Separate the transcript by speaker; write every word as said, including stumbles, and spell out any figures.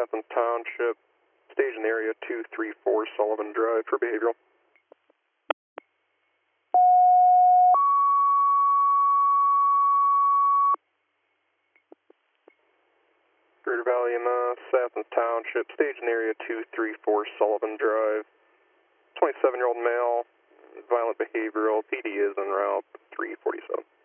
Speaker 1: Southland Township, station area two three four Sullivan Drive for behavioral. Greater Valley in uh, Southland Township, station area two three four Sullivan Drive, twenty-seven-year-old male, violent behavioral, P D is en route three forty-seven.